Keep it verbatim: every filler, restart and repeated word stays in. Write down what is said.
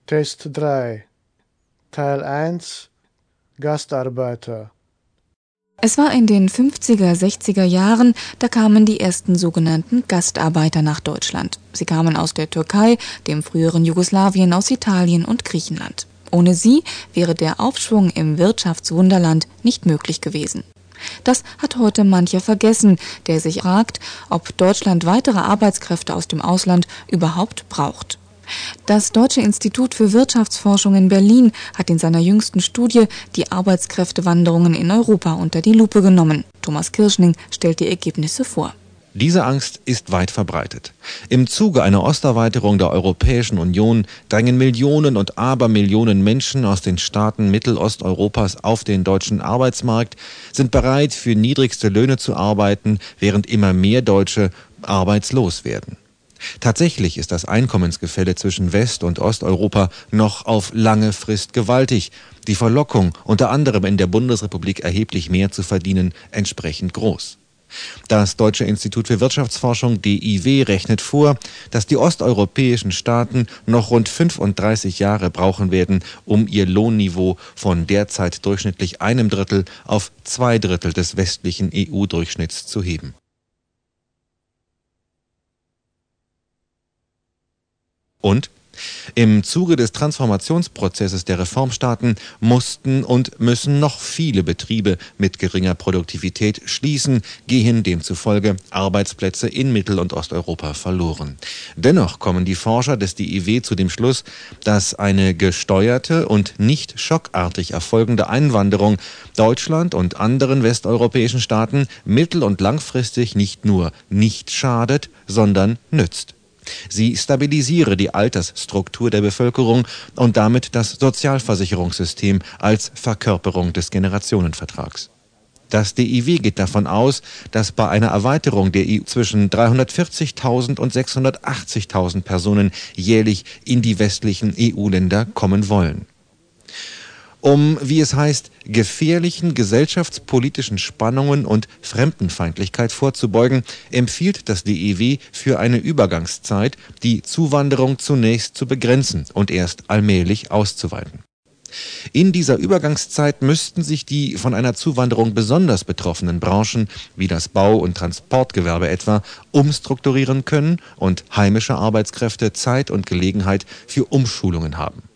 Test drei. Teil eins. Gastarbeiter. Es war in den fünfziger, sechziger Jahren, da kamen die ersten sogenannten Gastarbeiter nach Deutschland. Sie kamen aus der Türkei, dem früheren Jugoslawien, aus Italien und Griechenland. Ohne sie wäre der Aufschwung im Wirtschaftswunderland nicht möglich gewesen. Das hat heute mancher vergessen, der sich fragt, ob Deutschland weitere Arbeitskräfte aus dem Ausland überhaupt braucht. Das Deutsche Institut für Wirtschaftsforschung in Berlin hat in seiner jüngsten Studie die Arbeitskräftewanderungen in Europa unter die Lupe genommen. Thomas Kirschning stellt die Ergebnisse vor. Diese Angst ist weit verbreitet. Im Zuge einer Osterweiterung der Europäischen Union drängen Millionen und Abermillionen Menschen aus den Staaten Mittelosteuropas auf den deutschen Arbeitsmarkt, sind bereit, für niedrigste Löhne zu arbeiten, während immer mehr Deutsche arbeitslos werden. Tatsächlich ist das Einkommensgefälle zwischen West- und Osteuropa noch auf lange Frist gewaltig. Die Verlockung, unter anderem in der Bundesrepublik erheblich mehr zu verdienen, entsprechend groß. Das Deutsche Institut für Wirtschaftsforschung D I W rechnet vor, dass die osteuropäischen Staaten noch rund fünfunddreißig Jahre brauchen werden, um ihr Lohnniveau von derzeit durchschnittlich einem Drittel auf zwei Drittel des westlichen E U-Durchschnitts zu heben. Und im Zuge des Transformationsprozesses der Reformstaaten mussten und müssen noch viele Betriebe mit geringer Produktivität schließen, gehen demzufolge Arbeitsplätze in Mittel- und Osteuropa verloren. Dennoch kommen die Forscher des D I W zu dem Schluss, dass eine gesteuerte und nicht schockartig erfolgende Einwanderung Deutschland und anderen westeuropäischen Staaten mittel- und langfristig nicht nur nicht schadet, sondern nützt. Sie stabilisiere die Altersstruktur der Bevölkerung und damit das Sozialversicherungssystem als Verkörperung des Generationenvertrags. Das D I W geht davon aus, dass bei einer Erweiterung der E U zwischen dreihundertvierzigtausend und sechshundertachtzigtausend Personen jährlich in die westlichen E U-Länder kommen wollen. Um, wie es heißt, gefährlichen gesellschaftspolitischen Spannungen und Fremdenfeindlichkeit vorzubeugen, empfiehlt das D I W für eine Übergangszeit, die Zuwanderung zunächst zu begrenzen und erst allmählich auszuweiten. In dieser Übergangszeit müssten sich die von einer Zuwanderung besonders betroffenen Branchen, wie das Bau- und Transportgewerbe etwa, umstrukturieren können und heimische Arbeitskräfte Zeit und Gelegenheit für Umschulungen haben.